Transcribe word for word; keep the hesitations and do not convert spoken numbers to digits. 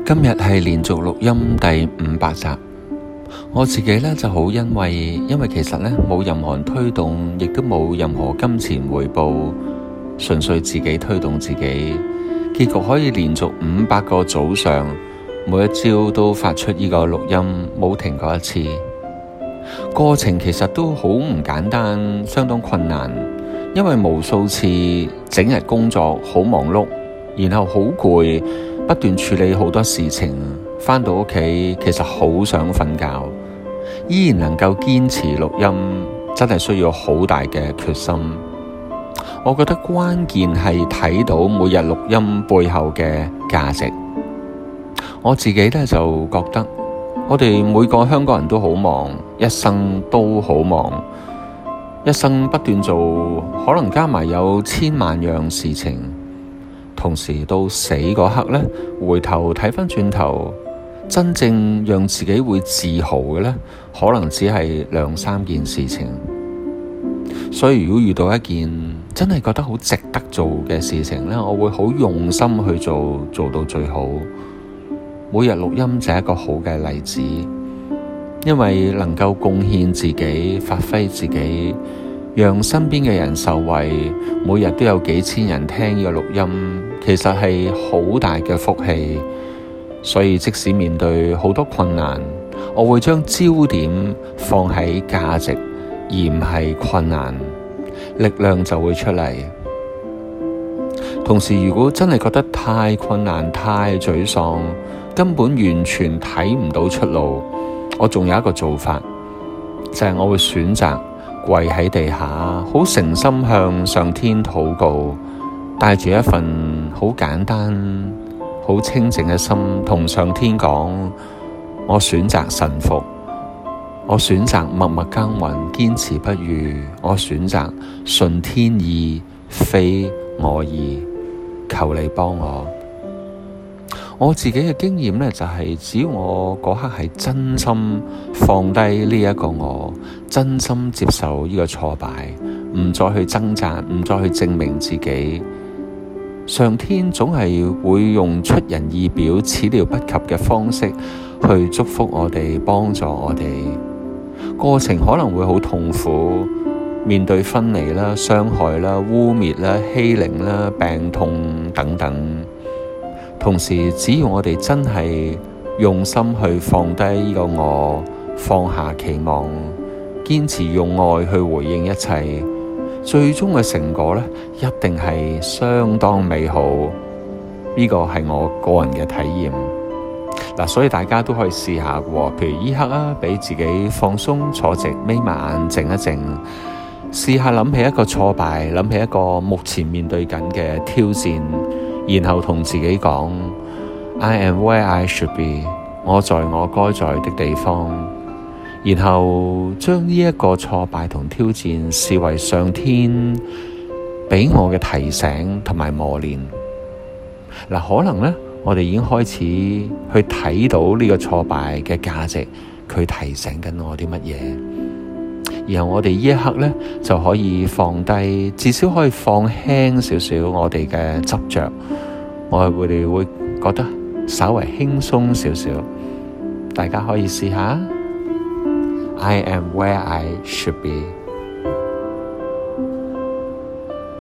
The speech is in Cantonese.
今日係連續錄音第五百集。我自己咧就好因為因為其實咧冇任何人推動，亦都冇任何金錢回報，純粹自己推動自己，結局可以連續五百個早上，每一朝都發出呢個錄音，冇停過一次。過程其實都好唔簡單，相當困難，因為無數次整日工作好忙碌，然後好攰，不斷處理好多事情，返到屋企其實好想瞓覺，依然能夠堅持錄音，真係需要好大嘅決心。我覺得關鍵係睇到每日錄音背後嘅價值。我自己咧就覺得，我哋每個香港人都好忙，一生都好忙，一生不斷做，可能加埋有千萬樣事情。同時到死嗰刻咧，回頭睇返轉頭，真正讓自己會自豪嘅咧，可能只係兩三件事情。所以如果遇到一件真係覺得好值得做嘅事情咧，我會好用心去做，做到最好。每日錄音就係一個好嘅例子，因為能夠貢獻自己，發揮自己，讓身邊嘅人受惠，每日都有幾千人聽呢個錄音，其實係好大嘅福氣。所以即使面對好多困難，我會將焦點放喺價值，而唔係困難，力量就會出嚟。同時，如果真係覺得太困難、太沮喪，根本完全睇唔到出路，我仲有一個做法，就係我會選擇跪喺地下，好誠心向上天禱告，帶住一份好簡單、好清靜嘅心，同上天講：我選擇臣服，我選擇默默耕耘，堅持不渝，我選擇順天意，非我意，求你幫我。我自己嘅經驗咧，就係只要我嗰刻係真心放低呢一個我，真心接受呢個挫敗，唔再去掙扎，唔再去證明自己，上天總係會用出人意表、始料不及嘅方式去祝福我哋，幫助我哋。過程可能會好痛苦，面對分離啦、傷害啦、污衊啦、欺凌啦、病痛等等。同時，只要我哋真係用心去放低呢個我，放下期望，堅持用愛去回應一切，最終嘅成果咧，一定係相當美好。呢個係我個人嘅體驗。嗱，所以大家都可以試下喎。譬如依刻啊，俾自己放鬆坐直，眯埋眼靜一靜，試下諗起一個挫敗，諗起一個目前面對緊嘅挑戰。然後同自己講 I am where I should be， 我在我該在的地方。然後將呢一個挫敗同挑戰視為上天俾我嘅提醒同埋磨練。嗱，可能呢，我哋已經開始去睇到呢個挫敗嘅價值，佢提醒緊我啲乜嘢。然後我哋呢一刻呢，就可以放低，至少可以放輕少少我哋嘅執着，我哋會會覺得稍為輕鬆少少。大家可以試下 I am where I should be。